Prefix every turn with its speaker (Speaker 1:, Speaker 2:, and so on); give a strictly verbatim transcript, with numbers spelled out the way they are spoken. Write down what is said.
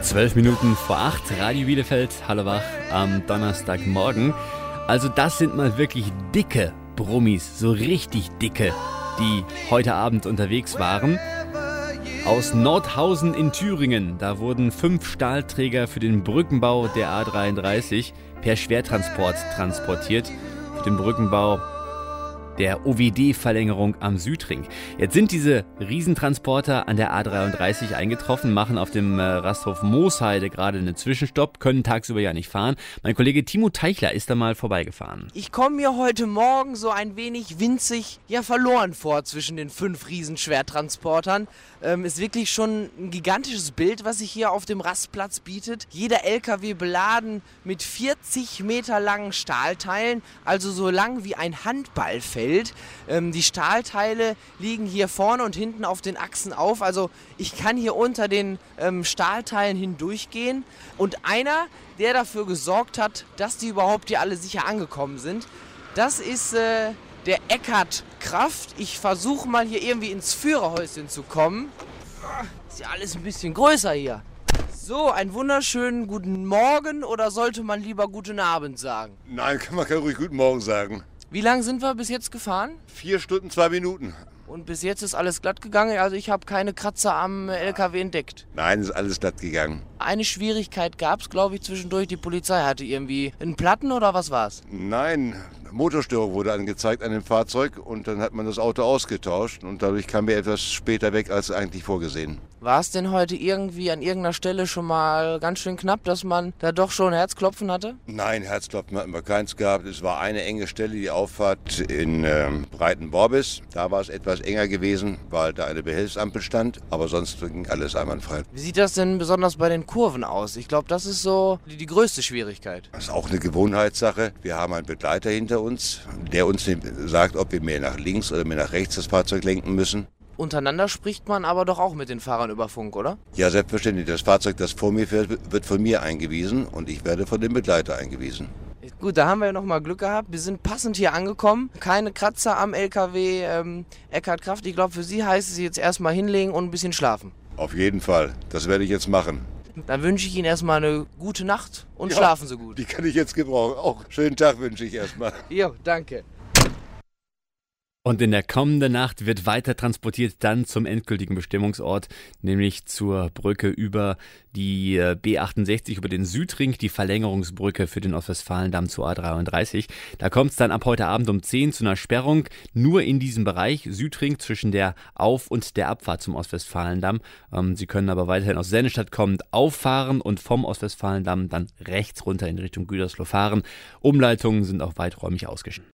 Speaker 1: Zwölf Minuten vor acht, Radio Bielefeld, hallo wach am Donnerstagmorgen. Also das sind mal wirklich dicke Brummis, so richtig dicke, die heute Abend unterwegs waren. Aus Nordhausen in Thüringen, da wurden fünf Stahlträger für den Brückenbau der A dreiunddreißig per Schwertransport transportiert. Für den Brückenbau der O W D-Verlängerung am Südring. Jetzt sind diese Riesentransporter an der A dreiunddreißig eingetroffen, machen auf dem äh, Rasthof Moosheide gerade einen Zwischenstopp, können tagsüber ja nicht fahren. Mein Kollege Timo Teichler ist da mal vorbeigefahren.
Speaker 2: Ich komme mir heute Morgen so ein wenig winzig ja verloren vor zwischen den fünf Riesenschwertransportern. Ähm, ist wirklich schon ein gigantisches Bild, was sich hier auf dem Rastplatz bietet. Jeder L K W beladen mit vierzig Meter langen Stahlteilen, also so lang wie ein Handballfeld. Ähm, die Stahlteile liegen hier vorne und hinten auf den Achsen auf. Also ich kann hier unter den ähm, Stahlteilen hindurchgehen. Und einer, der dafür gesorgt hat, dass die überhaupt hier alle sicher angekommen sind, das ist äh, der Eckhard Kraft. Ich versuche mal hier irgendwie ins Führerhäuschen zu kommen. Ist ja alles ein bisschen größer hier. So, einen wunderschönen guten Morgen oder sollte man lieber guten Abend sagen?
Speaker 3: Nein, man kann ruhig guten Morgen sagen.
Speaker 2: Wie lange sind wir bis jetzt gefahren?
Speaker 3: Vier Stunden, zwei Minuten.
Speaker 2: Und bis jetzt ist alles glatt gegangen, also ich habe keine Kratzer am L K W entdeckt.
Speaker 3: Nein, ist alles glatt gegangen.
Speaker 2: Eine Schwierigkeit gab es, glaube ich, zwischendurch. Die Polizei hatte irgendwie einen Platten oder was war's?
Speaker 3: Nein, Motorstörung wurde angezeigt an dem Fahrzeug und dann hat man das Auto ausgetauscht und dadurch kam wir etwas später weg als eigentlich vorgesehen.
Speaker 2: War es denn heute irgendwie an irgendeiner Stelle schon mal ganz schön knapp, dass man da doch schon Herzklopfen hatte?
Speaker 3: Nein, Herzklopfen hatten wir keins gehabt. Es war eine enge Stelle, die Auffahrt in ähm, Breitenborbis. Da war es etwas enger gewesen, weil da eine Behelfsampel stand, aber sonst ging alles einwandfrei.
Speaker 2: Wie sieht das denn besonders bei den Kurven aus? Ich glaube, das ist so die, die größte Schwierigkeit.
Speaker 3: Das ist auch eine Gewohnheitssache. Wir haben einen Begleiter hinter uns, der uns sagt, ob wir mehr nach links oder mehr nach rechts das Fahrzeug lenken müssen.
Speaker 2: Untereinander spricht man aber doch auch mit den Fahrern über Funk, oder?
Speaker 3: Ja, selbstverständlich. Das Fahrzeug, das vor mir fährt, wird von mir eingewiesen und ich werde von dem Begleiter eingewiesen.
Speaker 2: Gut, da haben wir ja nochmal Glück gehabt. Wir sind passend hier angekommen. Keine Kratzer am L K W ähm, Eckhard Kraft. Ich glaube, für Sie heißt es jetzt erstmal hinlegen und ein bisschen schlafen.
Speaker 3: Auf jeden Fall. Das werde ich jetzt machen.
Speaker 2: Dann wünsche ich Ihnen erstmal eine gute Nacht und
Speaker 3: ja,
Speaker 2: schlafen Sie gut.
Speaker 3: Die kann ich jetzt gebrauchen. Auch schönen Tag wünsche ich erstmal.
Speaker 2: Jo, danke.
Speaker 1: Und in der kommenden Nacht wird weiter transportiert dann zum endgültigen Bestimmungsort, nämlich zur Brücke über die B achtundsechzig, über den Südring, die Verlängerungsbrücke für den Ostwestfalendamm zur A dreiunddreißig. Da kommt es dann ab heute Abend um zehn zu einer Sperrung, nur in diesem Bereich, Südring zwischen der Auf- und der Abfahrt zum Ostwestfalendamm. Ähm, Sie können aber weiterhin aus Sennestadt kommend auffahren und vom Ostwestfalendamm dann rechts runter in Richtung Gütersloh fahren. Umleitungen sind auch weiträumig ausgeschrieben.